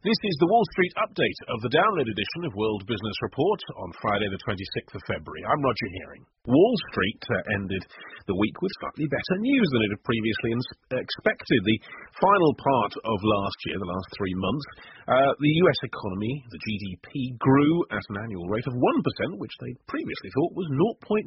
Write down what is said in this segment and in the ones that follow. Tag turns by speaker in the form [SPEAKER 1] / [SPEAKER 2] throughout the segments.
[SPEAKER 1] This is the Wall Street update of the download edition of World Business Report on Friday the 26th of February. I'm Roger Hearing. Wall Street ended the week with slightly better news than it had previously expected. The final part of last year, the last 3 months, the US economy, the GDP, grew at an annual rate of 1%, which they previously thought was 0.07%.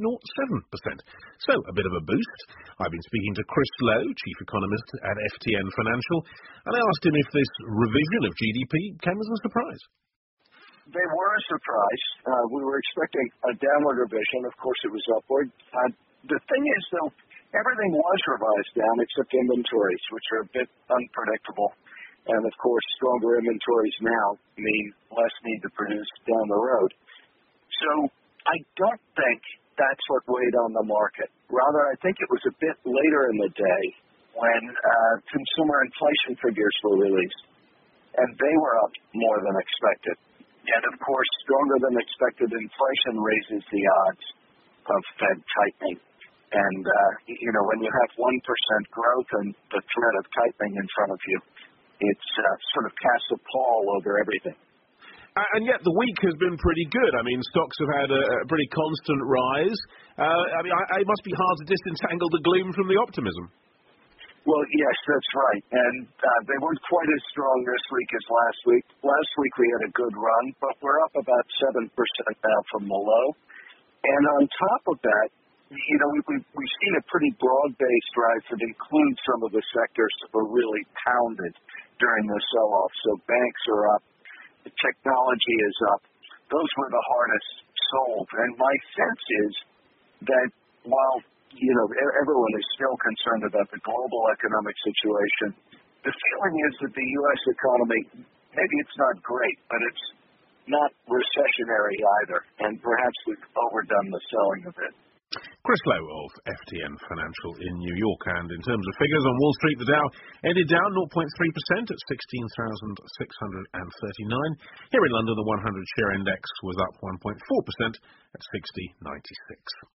[SPEAKER 1] So, a bit of a boost. I've been speaking to Chris Lowe, Chief Economist at FTN Financial, and I asked him if this revision of GDP came as a surprise.
[SPEAKER 2] They were a surprise. We were expecting a downward revision. Of course, it was upward. The thing is, though, everything was revised down except inventories, which are a bit unpredictable. And, of course, stronger inventories now mean less need to produce down the road. So I don't think that's what weighed on the market. Rather, I think it was a bit later in the day when consumer inflation figures were released, and they were up more than expected. And, of course, stronger than expected inflation raises the odds of Fed tightening. And, when you have 1% growth and the threat of tightening in front of you, it's sort of casts a pall over everything.
[SPEAKER 1] And yet the week has been pretty good. I mean, stocks have had a pretty constant rise. It must be hard to disentangle the gloom from the optimism.
[SPEAKER 2] Well, yes, that's right. And they weren't quite as strong this week as last week. Last week we had a good run, but we're up about 7% now from the low. And on top of that, we've seen a pretty broad-based rise that includes some of the sectors that were really pounded during the sell-off. So banks are up. The technology is up. Those were the hardest sold. And my sense is that while everyone is still concerned about the global economic situation, the feeling is that the U.S. economy, maybe it's not great, but it's not recessionary either, and perhaps we've overdone the selling of it.
[SPEAKER 1] Chris Lowe of FTN Financial in New York. And in terms of figures on Wall Street, the Dow ended down 0.3% at 16,639. Here in London, the 100 share index was up 1.4% at 60.96.